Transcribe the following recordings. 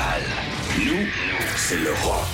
Vertical. Nous, c'est le rock.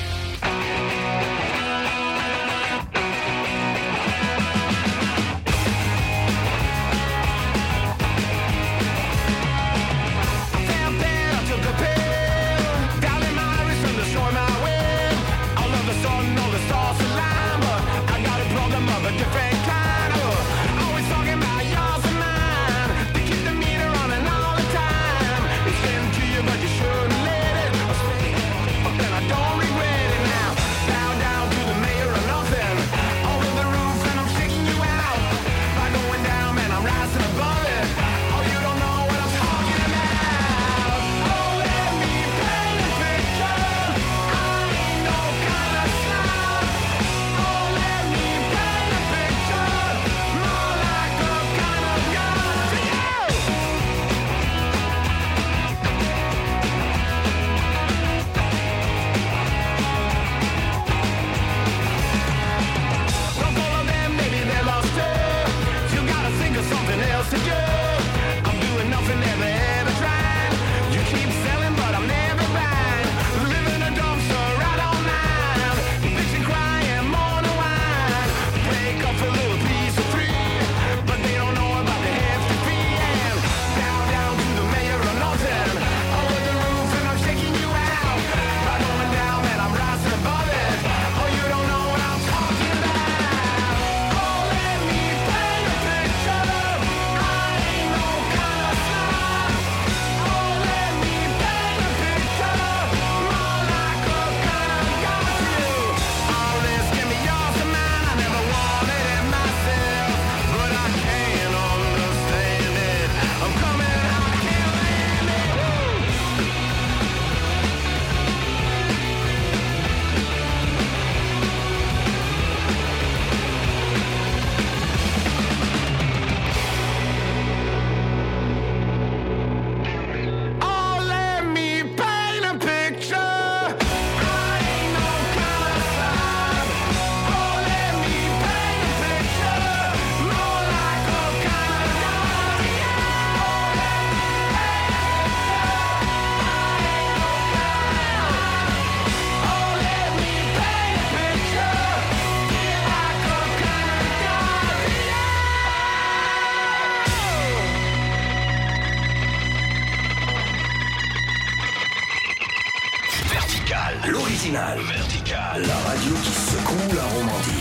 Vertical, la radio qui secoue la Romandie.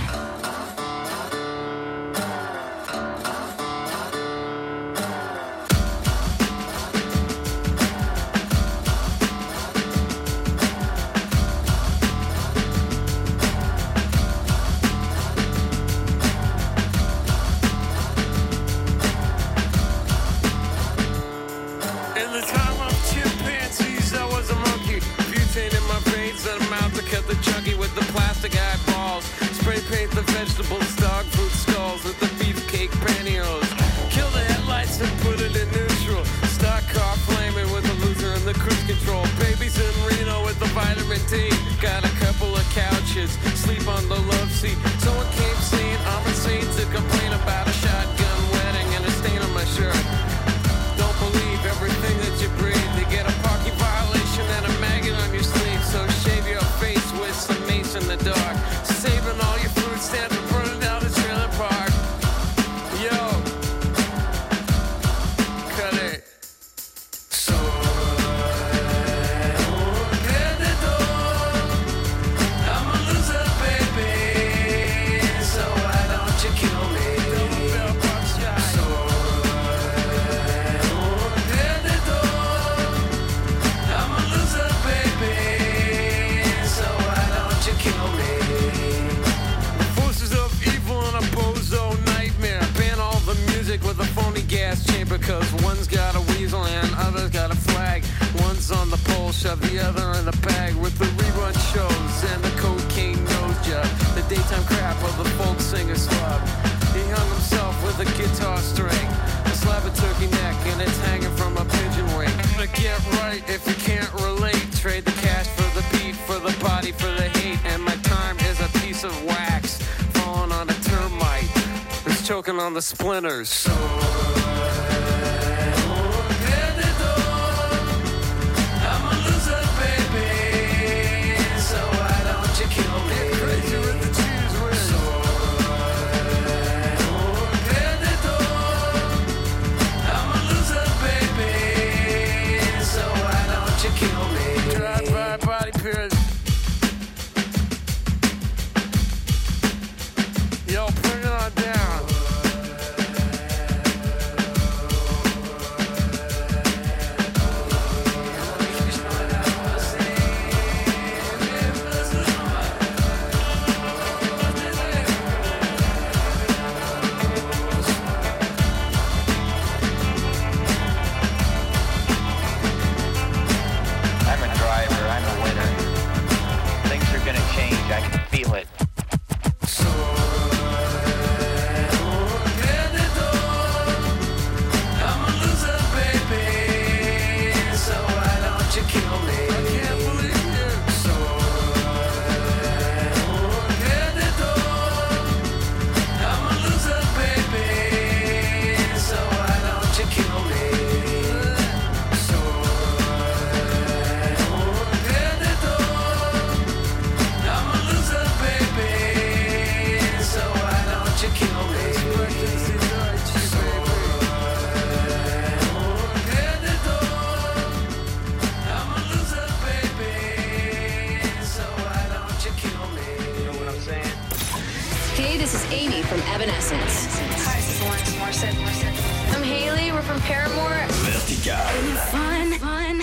Choking on the splinters. I'm stupid. Yo, bring it on down. I can feel it. I'm a loser, baby. So why don't you kill me? I can't believe you. So I'm a loser, baby. So why don't you kill me? Hey, this is Amy from Evanescence. Hi, this is Alanis Morissette. I'm Haley. We're from Paramore. Vertical. Fun.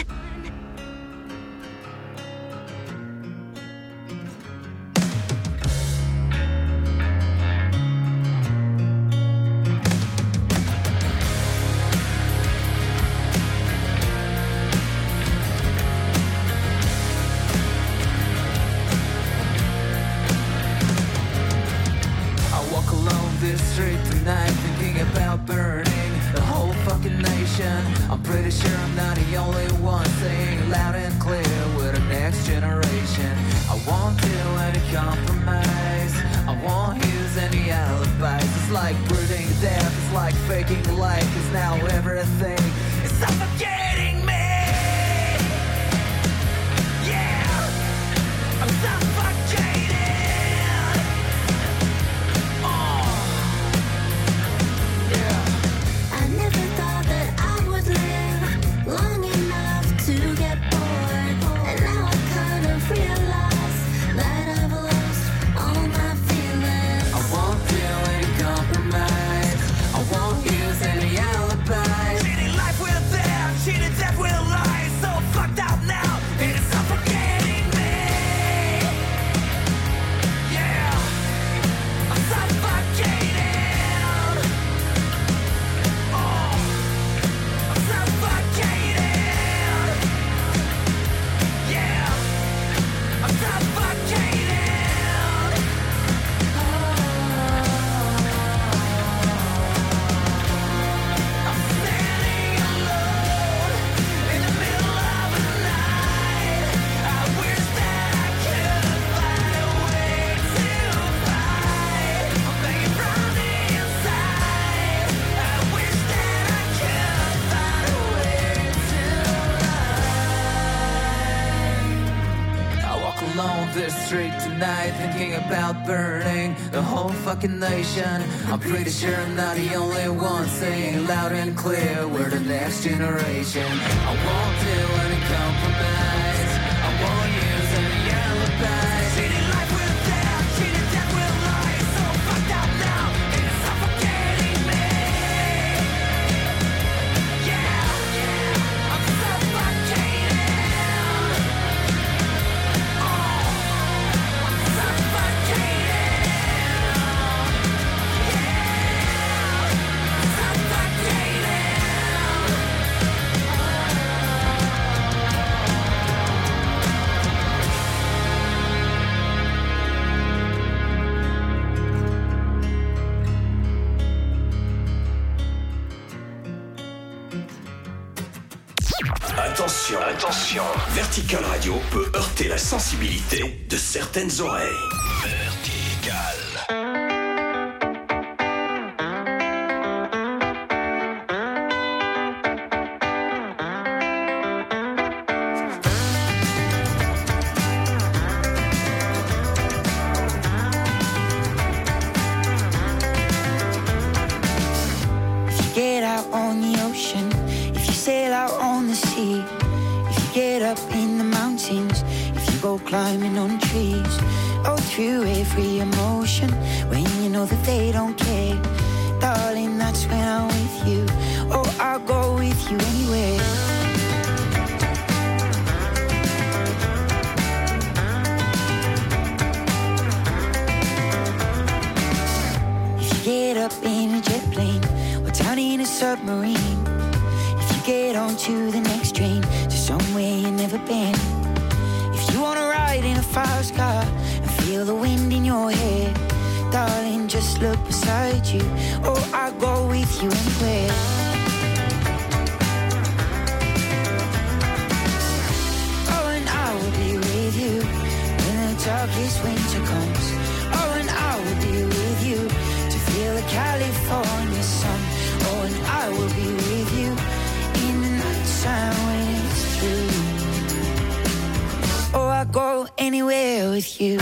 Street tonight, thinking about burning the whole fucking nation. I'm pretty sure I'm not the only one saying loud and clear with the next generation. I won't do any compromise, I won't use any alibis. It's like breathing death, it's like faking life, cause now everything is suffocating me. Yeah, I'm suffocating. Long enough to get bored, and now I kind of realize that I've lost all my feelings. I won't do any compromise, I won't use any alibis. Cheating life with them, cheating death with lies. So fucked out now, it is suffocating me. Yeah, I'm suffocating. This street tonight, thinking about burning the whole fucking nation. I'm pretty sure I'm not the only one saying loud and clear we're the next generation. I won't do any compromise, I won't use any alibis. Cheating life with death, cheating death with lies. So fucked up now, it's suffocating me. Yeah, I'm suffocating. Attention, Vertical Radio peut heurter la sensibilité de certaines oreilles. Vertical. If you get out on the ocean, if you sail out on the sea, if you get up in the mountains, if you go climbing on trees. Oh, through every emotion, when you know that they don't care. Darling, that's when I'm with you. Oh, I'll go with you anywhere. If you get up in a jet plane or down in a submarine, if you get onto the next train to somewhere you've never been, if you wanna ride in a fast car and feel the wind in your hair, darling, just look beside you. Oh, I'll go with you anywhere. Oh, and I will be with you when the darkest winter comes. Oh, and I will be with you to feel the California sun. Oh, and I will be with you in the night time when it's through. Oh, I'll go anywhere with you.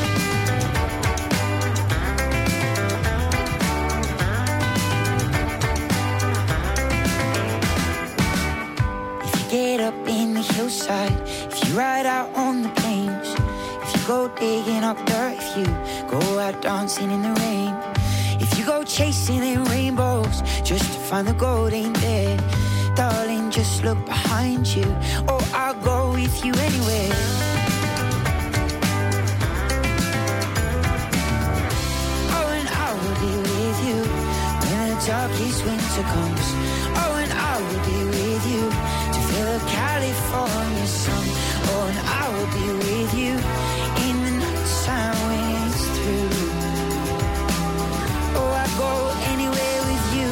Get up in the hillside, if you ride out on the plains, if you go digging up dirt, if you go out dancing in the rain, if you go chasing in rainbows just to find the gold ain't there, darling, just look behind you. Oh, I'll go with you anywhere. Oh, and I will be with you when the darkest winter comes. Oh, and I will be with you to feel the California sun. Oh, and I will be with you in the night time when it's through. Oh, I go anywhere with you.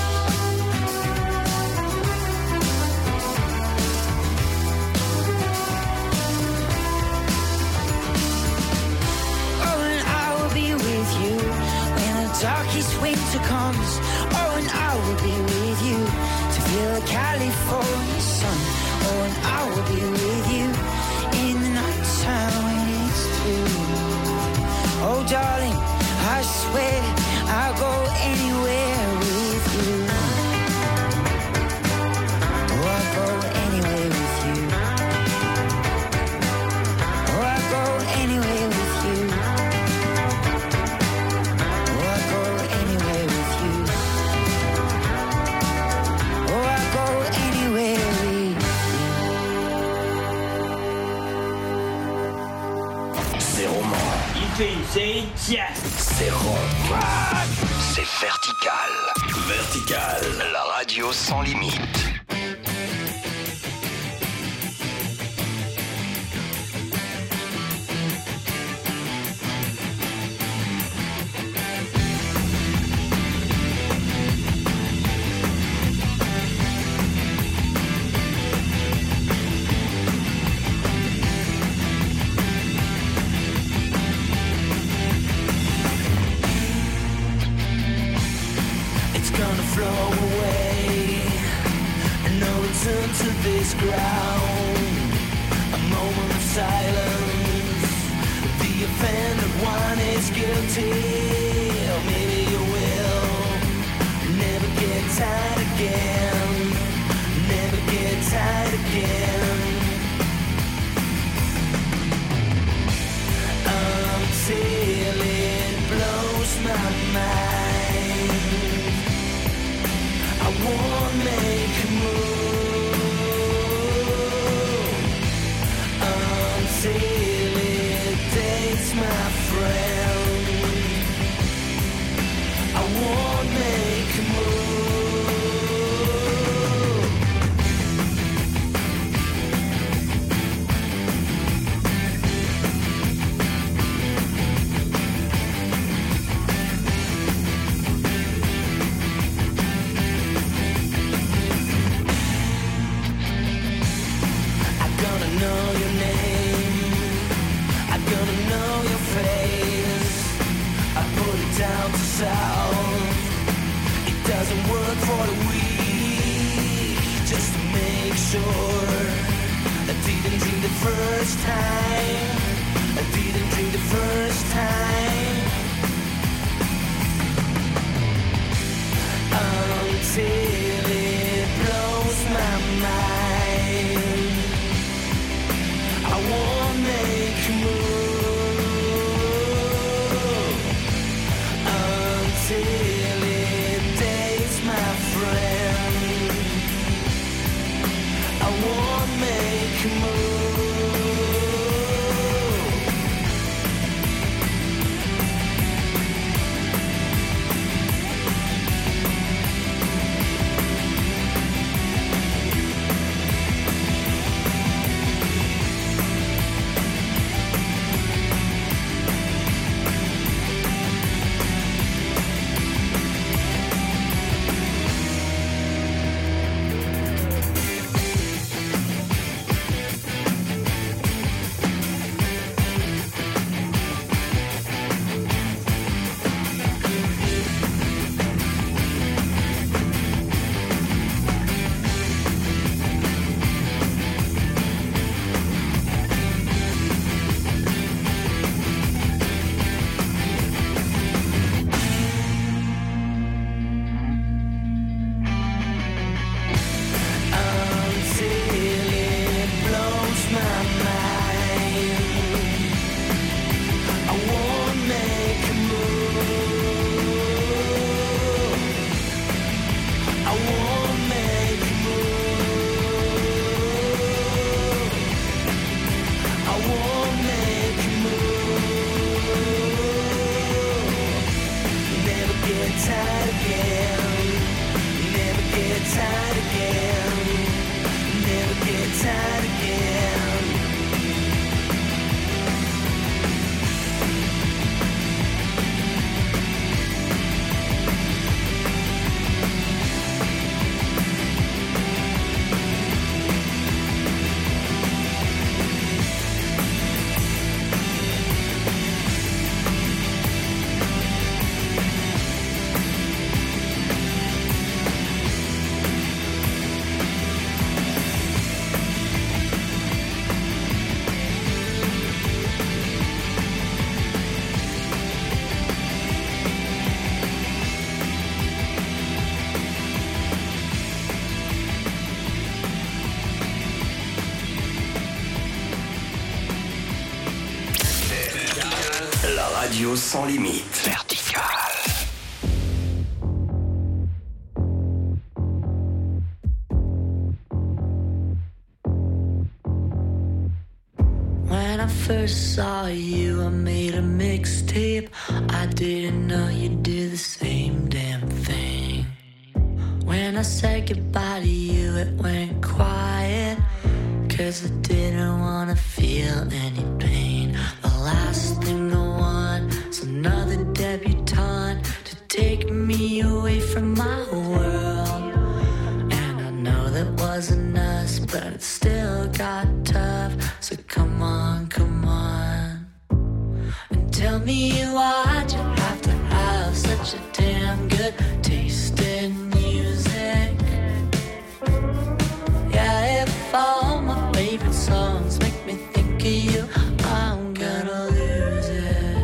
Oh, and I will be with you when the darkest winter comes. Oh, and I will be with you to feel the California sun. Oh, and I will be with you in the night time when it's through. Oh, darling, I swear I'll go anywhere with you. Oh, I'll go anywhere with you. Oh, I'll go anywhere with you. Oh, I'll go anywhere with you. Oh, I'll go anywhere with you. C'est roman. C'est rock. C'est vertical. Vertical. La radio sans limite. Flow away, no return to this ground. A moment of silence. The offended one is guilty. Or maybe you will never get tired again. Never get tired again. Until it blows my mind. I won't make a move until it takes my friend. I won't make a know your name, I'm gonna know your face. I put it down to south. It doesn't work for the weak. Just to make sure I didn't drink the first time. I didn't drink the first time. Until it blows my mind. I won't make radio sans limite. Vertical. When I first saw you, I made a mixtape. I didn't know you'd do the same damn thing. When I said goodbye to you, it went quiet, 'cause I didn't wanna feel any pain. The last thing I want is another debutante to take me away from my world. And I know that wasn't us, but it still got tough. So come on, come on, and tell me why'd you have to have such a damn good taste in music? Yeah, if all my favorite songs make me think of you, I'm gonna lose it.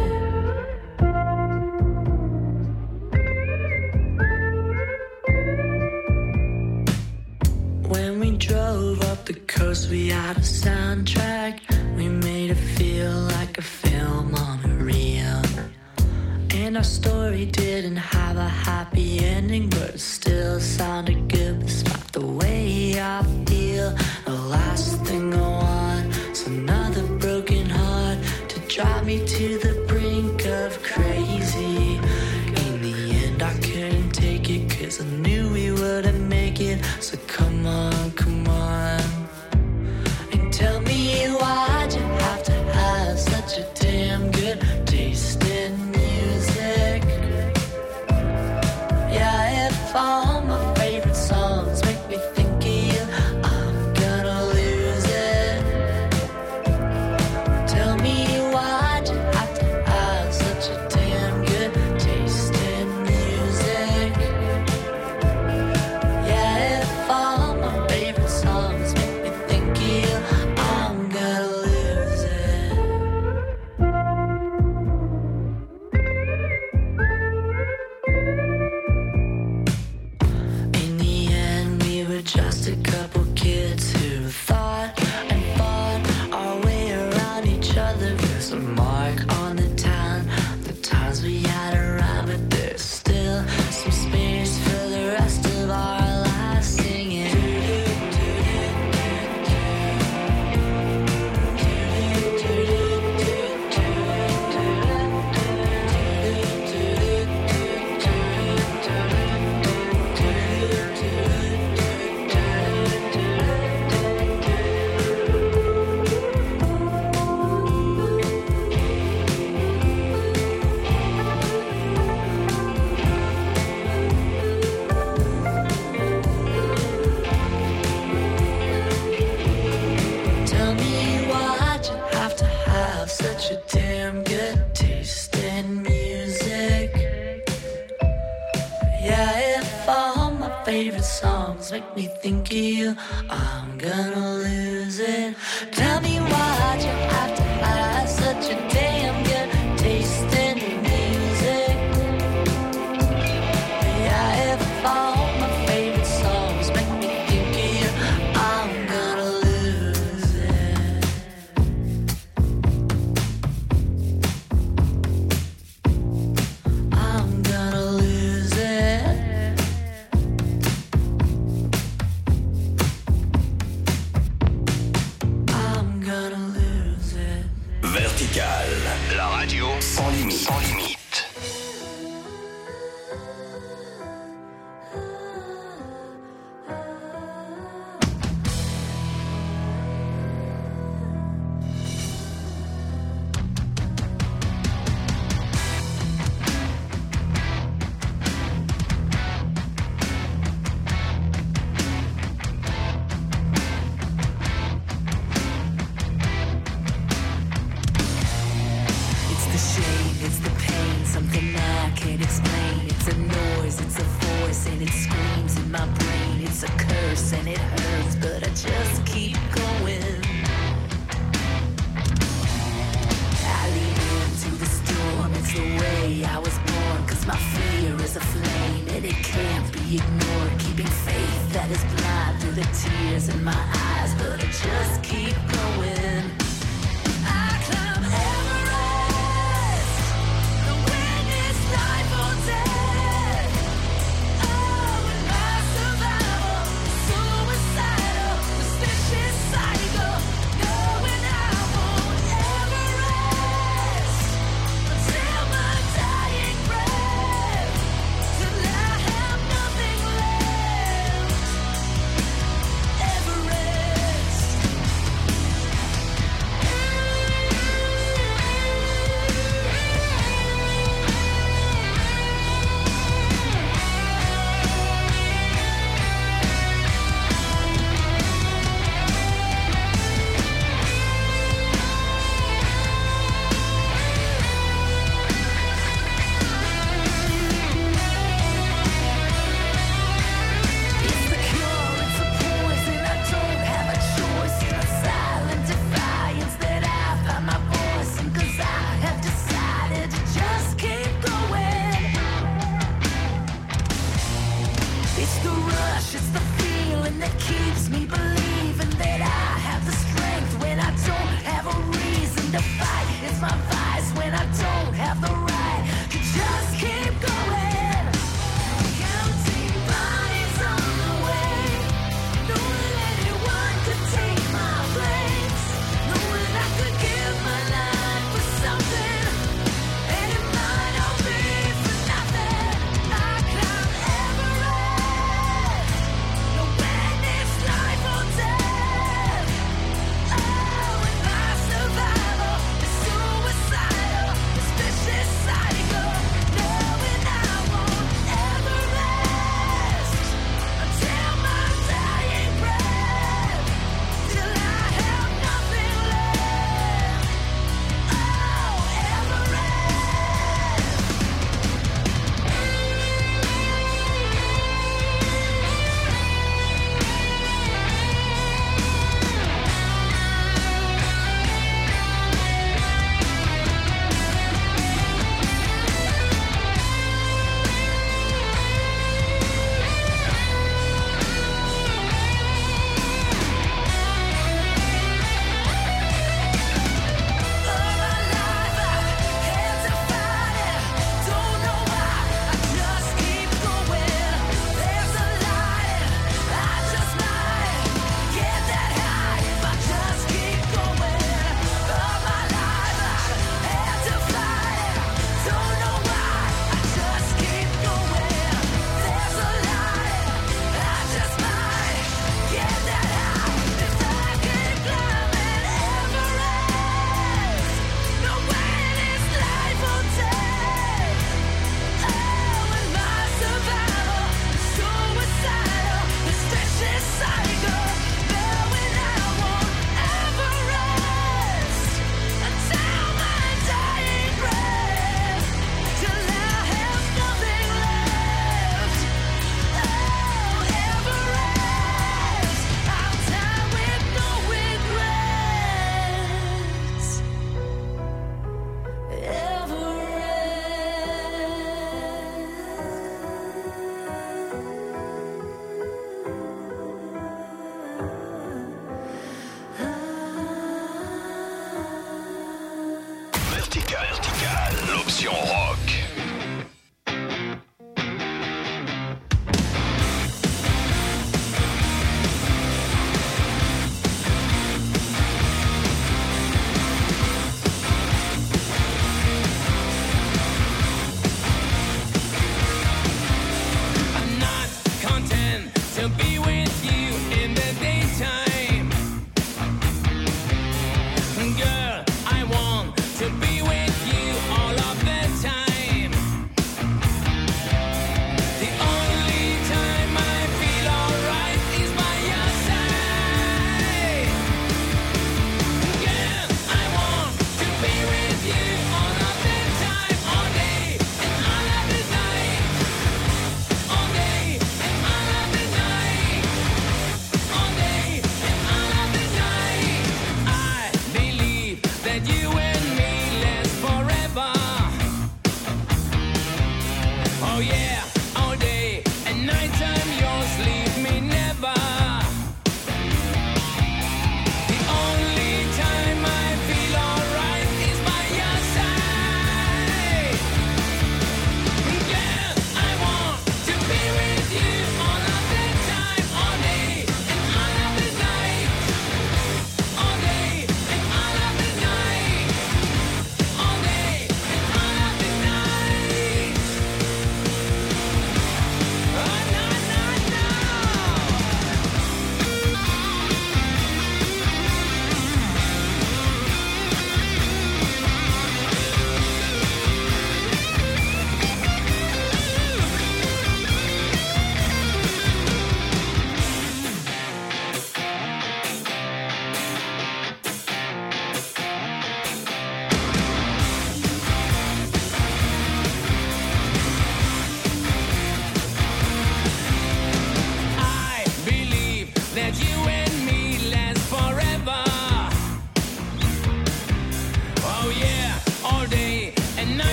When we drove up the coast, we had a soundtrack. We made it feel like a film on a reel. And our story didn't have a happy ending, but it still sounded good despite the way I feel. The last thing I want is another broken heart to drive me to the brink of crazy. In the end I couldn't take it, 'cause I knew we wouldn't make it. So come on, come on, and tell me why'd you have to have such a damn good taste in music? Yeah, if all my favorite songs make me think of you, I'm gonna lose it. Tell me why'd you have to have such a damn good taste in music? Yeah, if all my favorite songs make me think of you, I'm gonna lose it. In the end, we were just a couple kids who thought and fought our way around each other. There's a mark on the town, the times we had around, but there's still some space for the rest of our lives singing. Tell me why'd you have to have such a damn good taste in music? Yeah, if all my favorite songs make me think of you, I'm gonna lose it. Tell me why'd you have to have such a damn good taste in music? Yeah, if all my favorite songs make me think of you, I'm gonna lose it. I'm gonna lose it. I'm gonna lose it. Vertical, la radio sans limite. Sans limite. It's the shame, it's the pain, something I can't explain. It's a noise, it's a voice, and it screams in my brain. It's a curse and it hurts, but I just keep going. I lean into the storm, it's the way I was born. 'Cause my fear is a flame and it can't be ignored. Keeping faith that is blind through the tears in my eyes, but I just keep going. I climb Everest. need to fight. It's my vice when I don't have the right to just keep going. Counting bodies on the way, knowing anyone could take my place, knowing I could give my life for something, and it might all be for nothing. I climb Everest, knowing it's life or death. Oh, and my survival is suicidal, this vicious cycle, knowing I won't ever rest until my dying breath, till I have nothing left. Oh, Everest. All my life I've had to fight it. Don't know why, I just keep going. There's a light, I just might get that high if I just keep going. All my life I've had to fight it. Don't know why, I just keep going. There's a light, I just might get that high if I keep climbing Everest. Knowing it's life or death. Oh, and my survival is suicidal, this vicious cycle. Knowing I won't ever rest until my dying breath, till I have nothing left. Oh, Everest, I'll die with no regrets. Vertical, l'option rock. I'm not content to be with you in the daytime. Girl, I want to be with you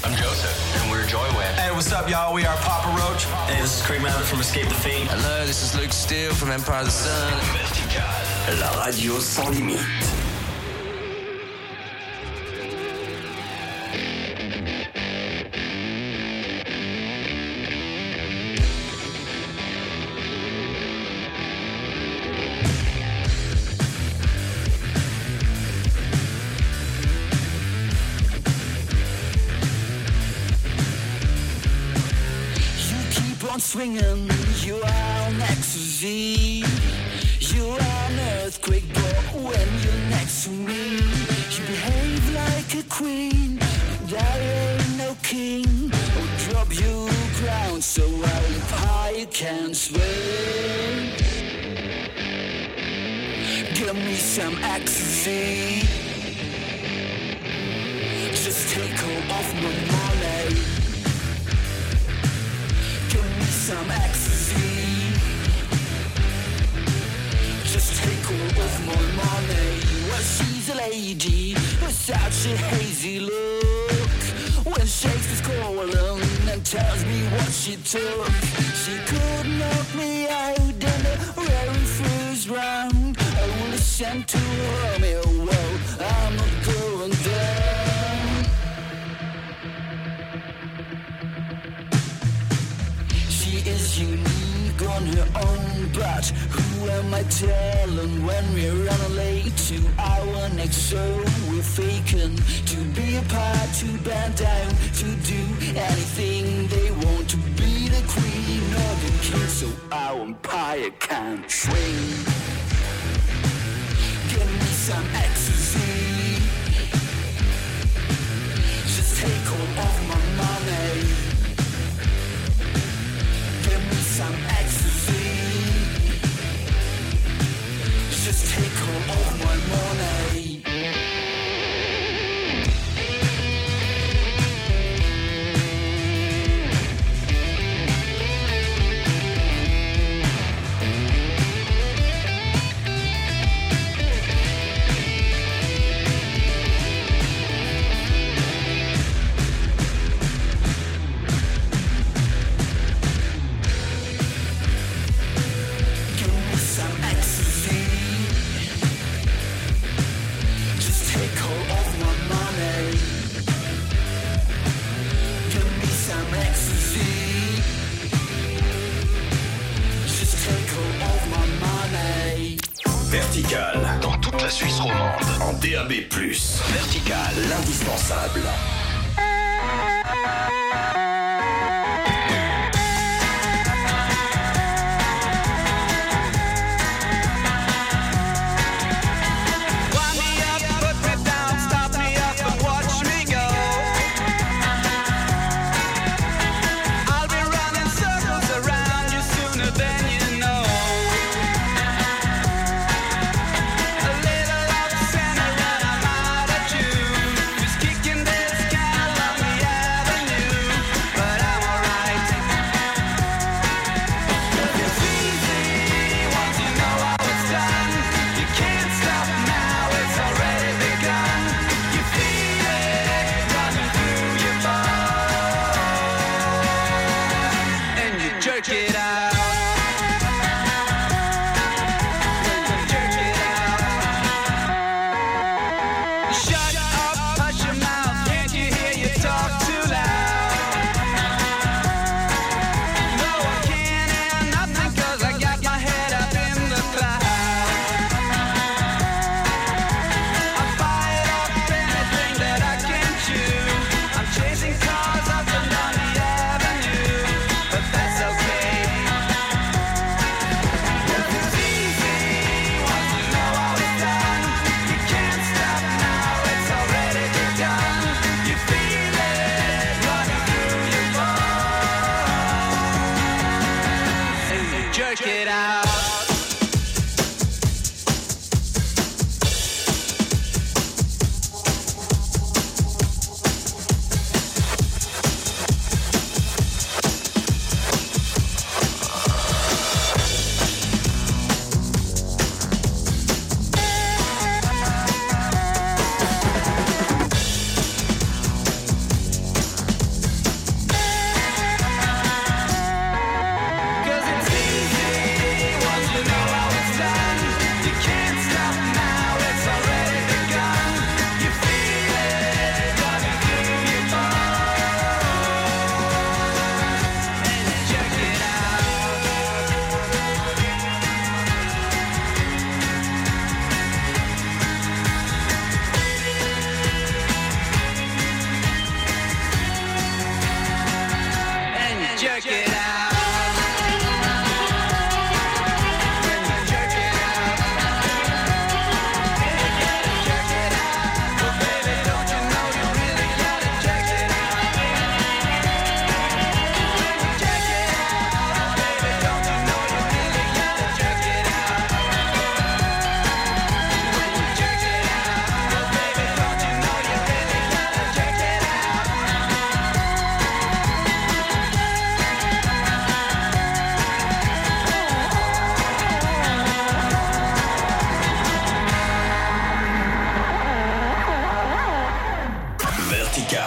I'm Joseph, and we're Joywave. Hey, what's up, y'all? We are Papa Roach. Hey, this is Craig Mallett from Escape the Fate. Hello, this is Luke Steele from Empire of the Sun. Vertical, la radio sans limite. Swinging, you are on ecstasy. You are an earthquake, but when you're next to me, you behave like a queen. There ain't no king who'll drop you ground so high you can't swing. Give me some ecstasy. Just take hold of my money. Some ecstasy. Just take all of my money. Well, she's a lady with such a hazy look. When Shakespeare's calling and tells me what she took, she could knock me out in the very first round. I will listen to her, well, I'm not going down. Is unique on her own, but who am I telling when we're running late to our next show? We're faking to be apart, to bend down, to do anything they want, to be the queen or the king, so our empire can swing. Give me some ecstasy. Just take all of my money. Some ecstasy. Just take all of my money. Vertical, dans toute la Suisse romande, en DAB+. Vertical, l'indispensable. Kicking this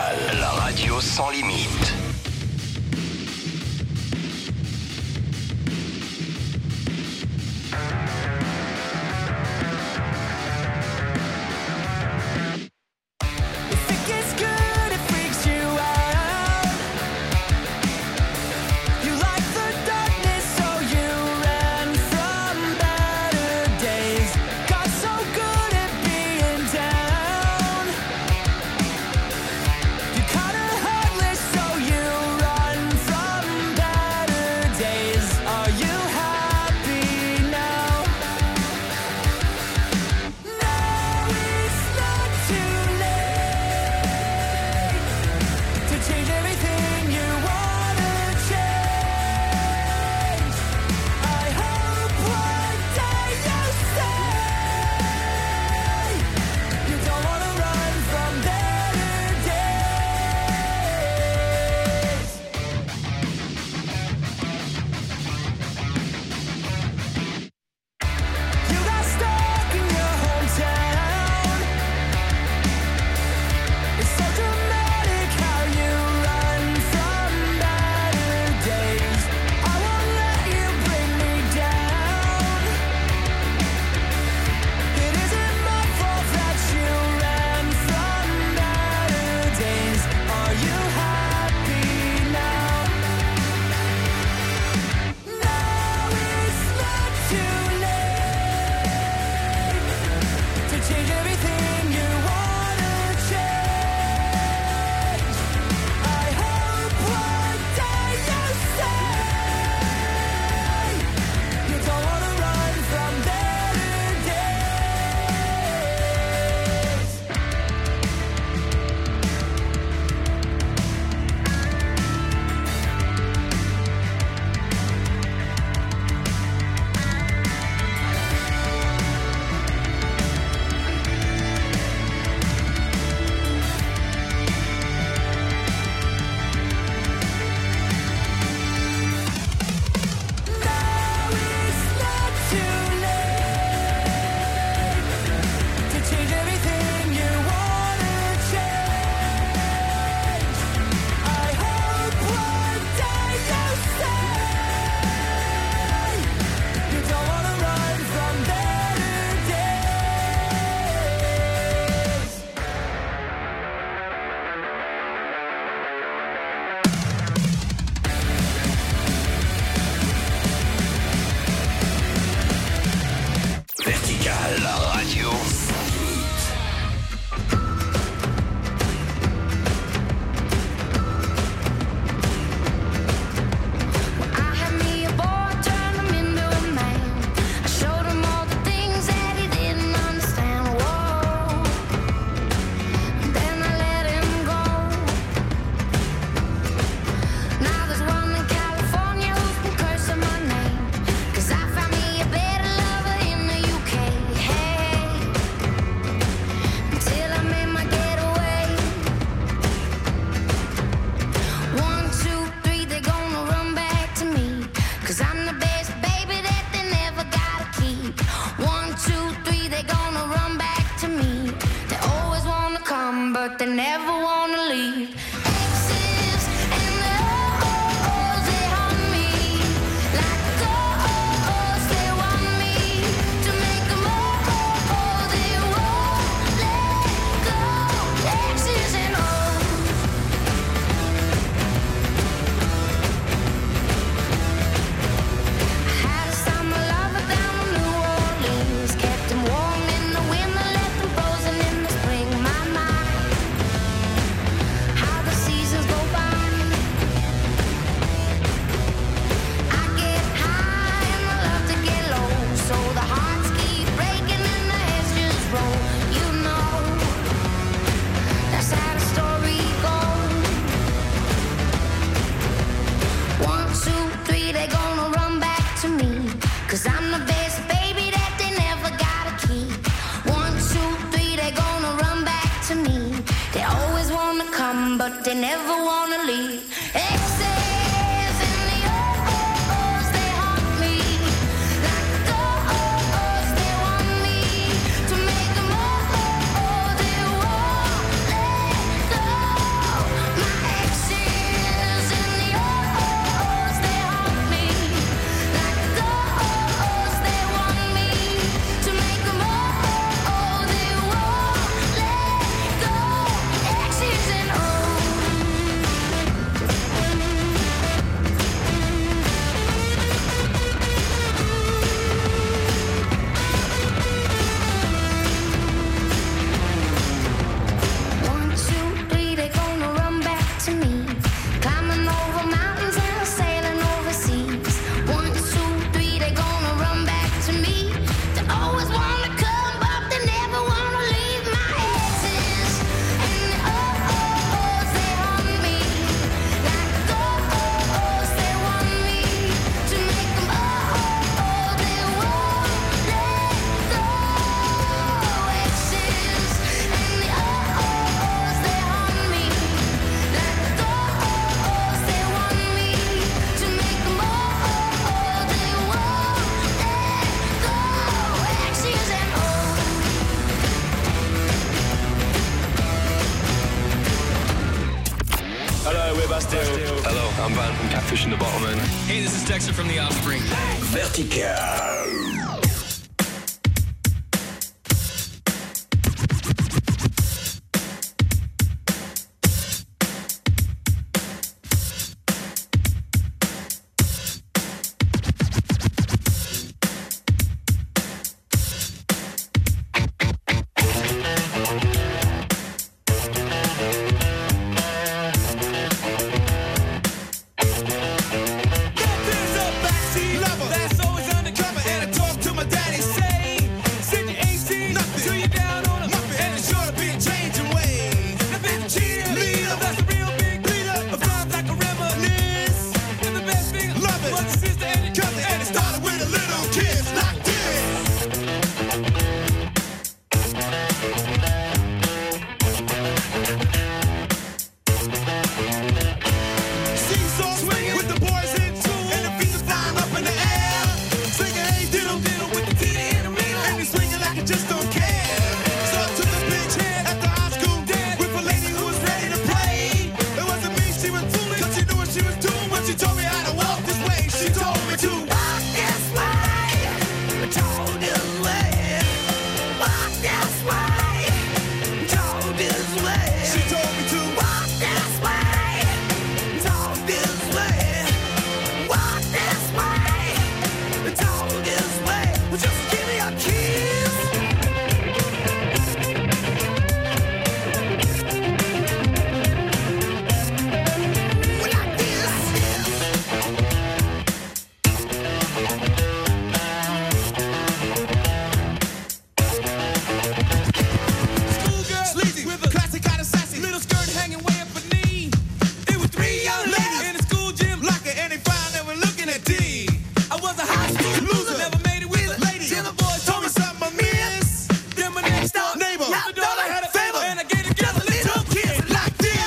Vertical, la radio sans limite. but they never wanna leave. Excess in the O's, they haunt me. Like ghosts, they want me to make them all. They won't let go. Bastille. Hello, I'm Van from Catfish and the Bottlemen. Hey, this is Dexter from The Offspring. Vertical. That's always undercover, and I talk to my daddy, say, send your 18 till you're down on a muffin, and it's sure to be a changing way. Now, bitch, cheerleader, that's a real big leader, of rhymes like a reminisce. And the best thing, love it, was the sister and your cousin, and it started with a little kiss like this. Seesaw swinging with the boys in tune, and the feet are flying up in the air. Singing, hey, diddle, diddle, with the titty in the middle, and you're swinging like you just don't care. So I took a bitch head at the high school dance with a lady who was ready to play. It wasn't me, she was fooling, cause she knew what she was doing when she told me how to walk this way. She told me to walk this way, told this way, walk this way, told this way. She told me to walk this way, told this way, walk this way, told this way. Well, just give me a kiss. Well, like this. Schoolgirl, sleazy, with a classic kind of sassy, little skirt hanging way up her knee. It was three young ladies in the school gym locker, and they found they were looking at D. I was a high school loser, never made it with a lady. Till the boys told me something I missed. Then my next door neighbor, my daughter had a favor, and I gave her just a little kiss like this.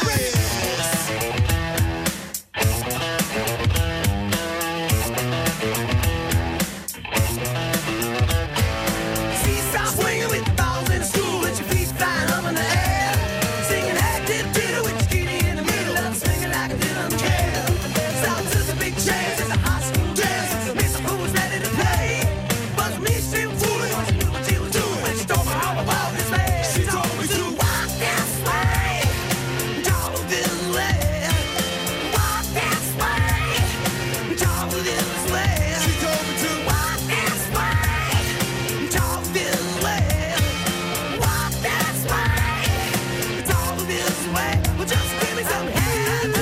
Seesaw swinging with the balls in school, with your feet flying up in the air. Singing, hey, diddle, diddle, with your kitty in the middle, and I'm swinging like I didn't care. So I took a big chance at the high school dance. Miss who was ready to play. But me, she was fooling, she knew what she was doing when she told me how to walk this way. She told me to walk this way, talk this way, walk this way, talk this way. She told me to walk this way, talk this way, walk this way, talk this way. Well, just give me some head.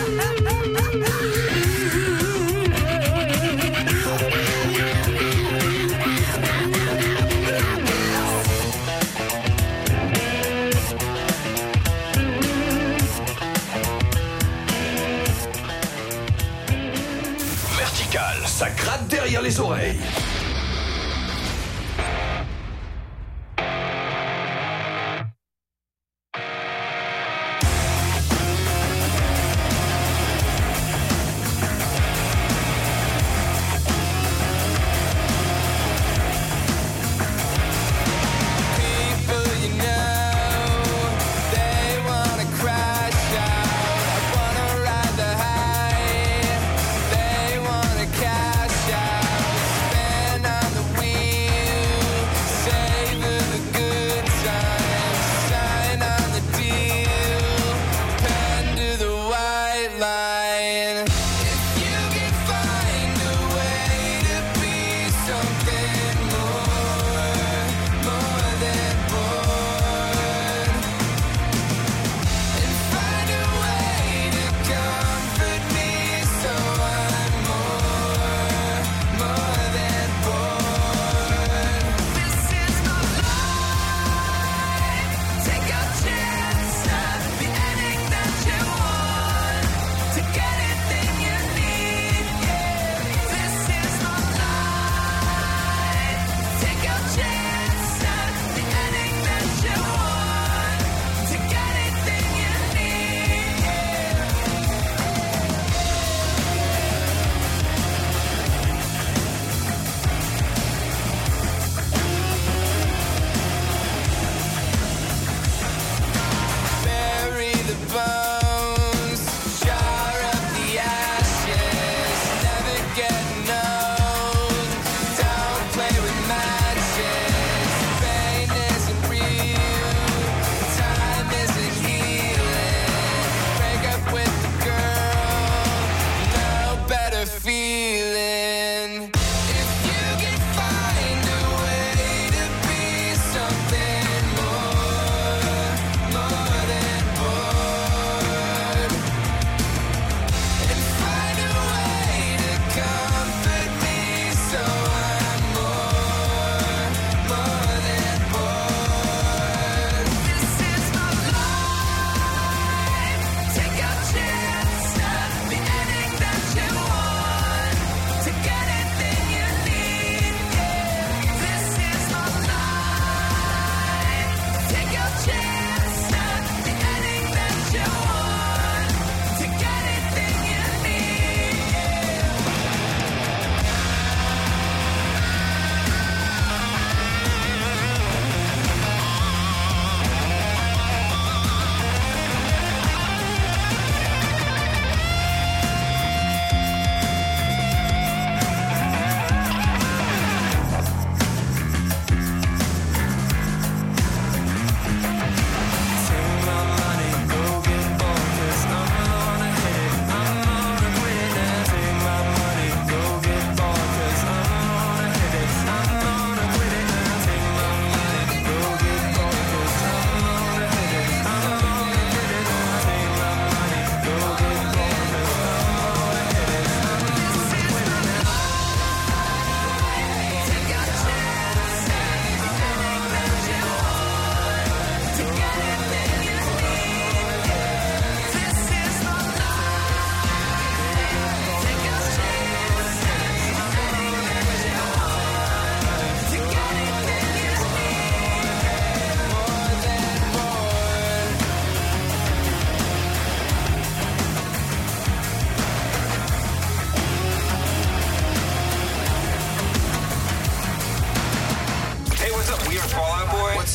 Vertical, ça gratte derrière les oreilles. People you know, they wanna crash out. I wanna ride the high. They wanna cash out. Spend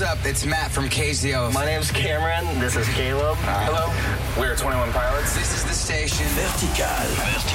up? It's Matt from KZO. My name's Cameron. This is Caleb. Hello. We're 21 Pilots. This is the station. Vertical.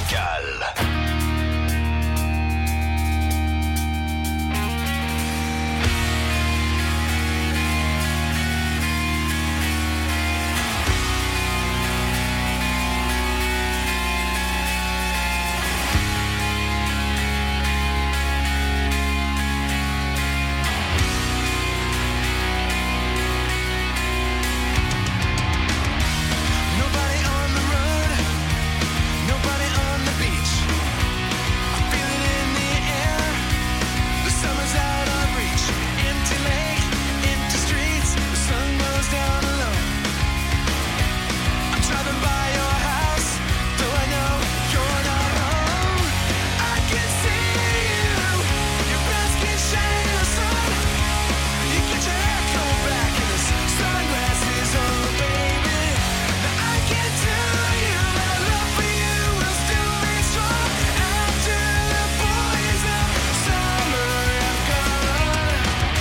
Nobody on the road, nobody on the beach. I feel it in the air, the summer's out of reach. Empty lake, empty streets, the sun goes down alone. I'm driving by your house, though I know you're not home. I can see you, your breath can shine in the sun. You get your hair combed back and the sunglasses on, baby. Now I can tell you my love for you will still be strong after the boys of summer have gone.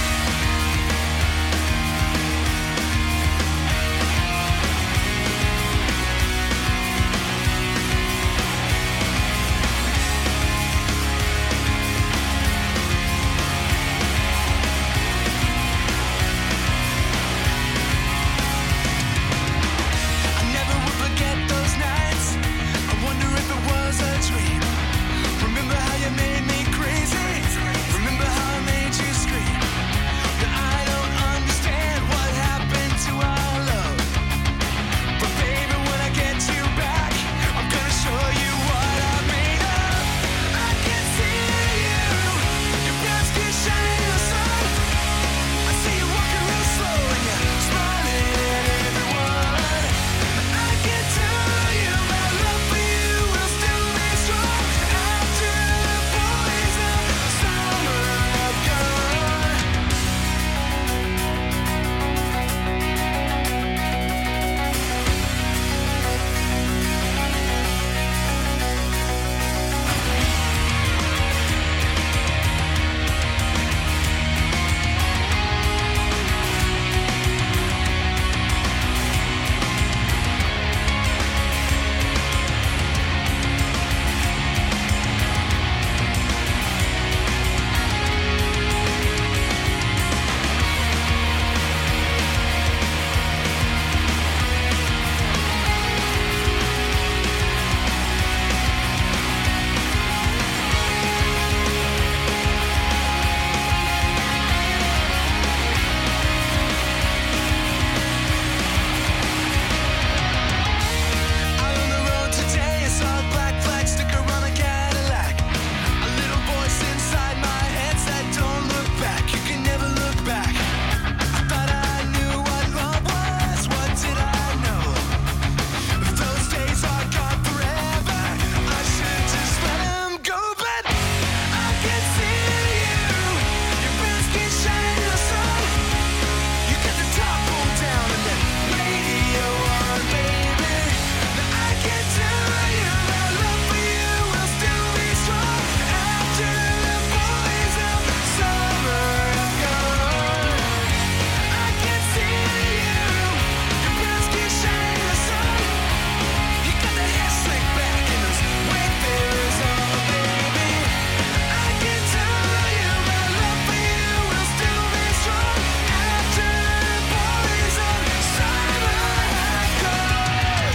I never would forget those nights. I wonder if it was a dream. Remember how you made me crazy? Remember how I made you scream? Now I don't understand what happened to our love. But baby, when I get you back, I'm gonna show you what I'm made of. I can see you, your breath can shine in the sun. I see you walking real slow and you're smiling at everyone. I can tell you my love for you will still be strong after the boys of summer have gone. Out on the road today, I saw a black flag sticker on a Cadillac. A little voice inside my head said, "Don't look back, you can never look back." I thought I knew what love was, what did I know? Those days are gone forever, I should just let them go. But I can see you, your breath can shine in the sun. You got the top pulled down and the radio on, baby. Now I can tell you my love for you will still be strong after the boys of summer have gone. I can see you, your breath can shine in the sun. You got the hair slicked back and those wayfarers on, baby. I can tell you my love for you will still be strong after the boys of summer have gone.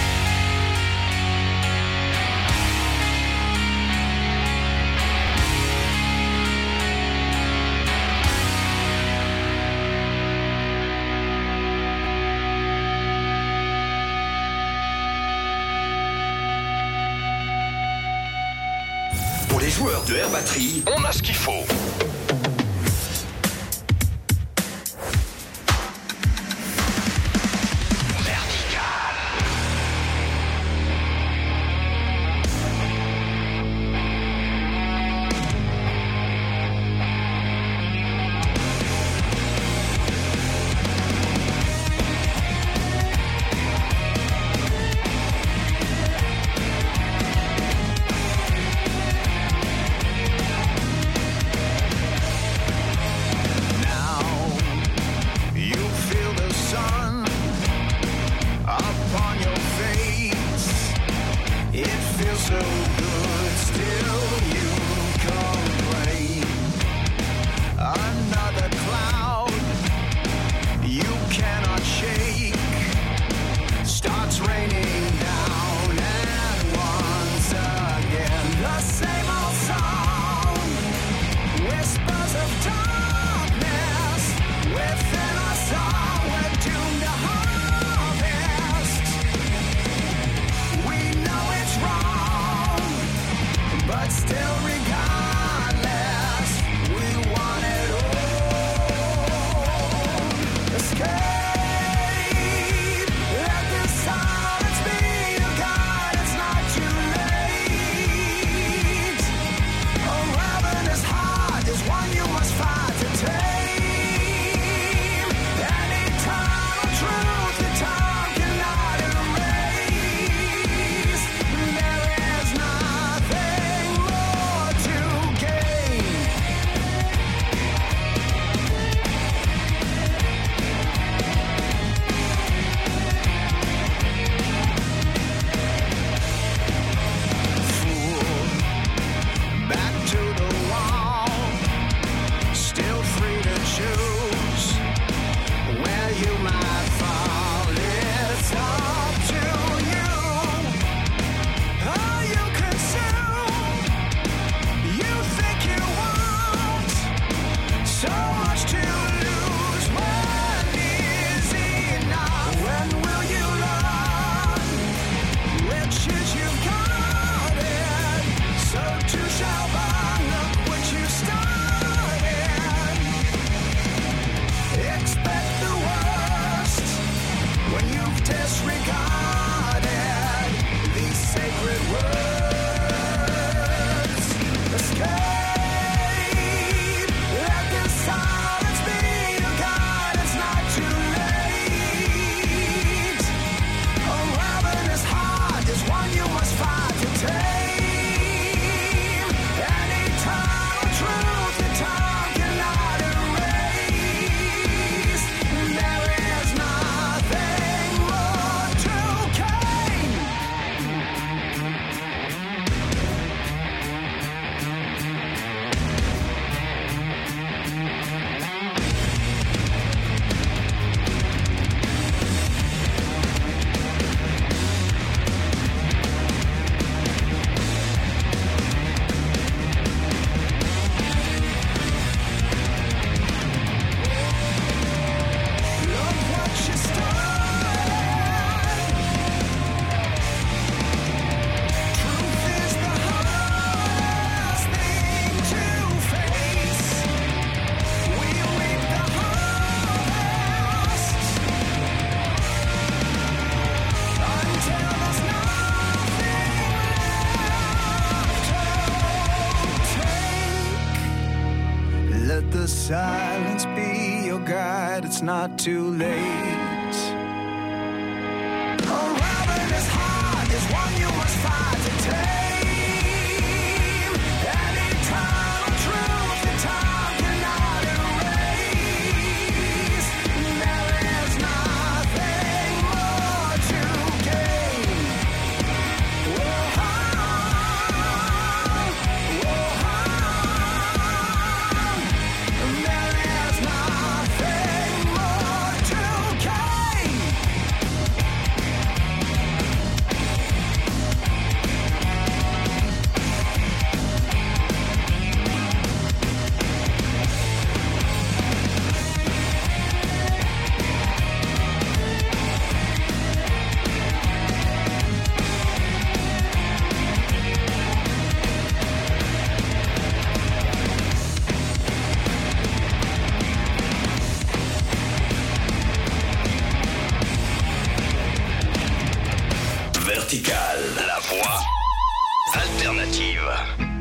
Pour les joueurs de Air Batterie, on a ce qu'il faut. the silence be your guide, it's not too late. A ravenous heart is one you must fight to tame. An eternal truth that time cannot erase. There is nothing more to gain. Vertical, la voix alternative.